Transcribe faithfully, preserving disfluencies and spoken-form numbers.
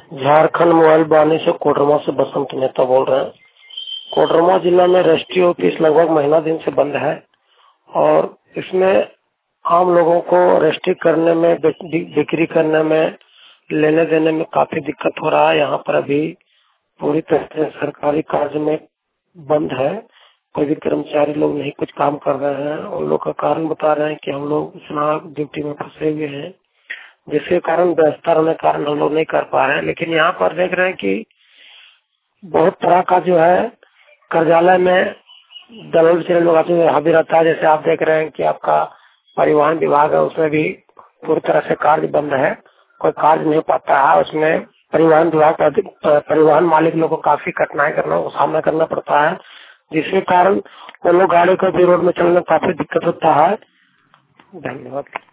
Jharkhand mobile बानी से कोडरमा से बसंत नेता बोल रहे हैं। कोडरमा जिला में राष्ट्रीय ऑफिस लगभग महीना दिन से बंद है और इसमें आम लोगों को रजिस्ट्री करने में, बिक्री करने में, लेने देने में काफी दिक्कत हो रहा है। यहाँ पर अभी पूरी तरह से सरकारी कार्य में बंद है। कोई भी कर्मचारी लोग नहीं कुछ काम कर रहे हैं। उन लोग का कारण बता रहे हैं कि हम लोग चुनाव ड्यूटी में फंसे हुए हैं, जिसके कारण व्यवस्था रहने के कारण हम लोग नहीं कर पा रहे हैं। लेकिन यहाँ पर देख रहे हैं कि बहुत तरह का जो है कार्यालय में दलाल से लोग आते हुए हावी रहता है। जैसे आप देख रहे हैं कि आपका परिवहन विभाग है, उसमें भी पूरी तरह से कार्य बंद है, कोई कार्य नहीं पाता है। उसमें परिवहन विभाग का परिवहन मालिक लोगों को काफी कठिनाई करना सामना करना पड़ता है, जिसके कारण वो लोग गाड़ी को भी रोड में चलने में काफी दिक्कत होता है। धन्यवाद।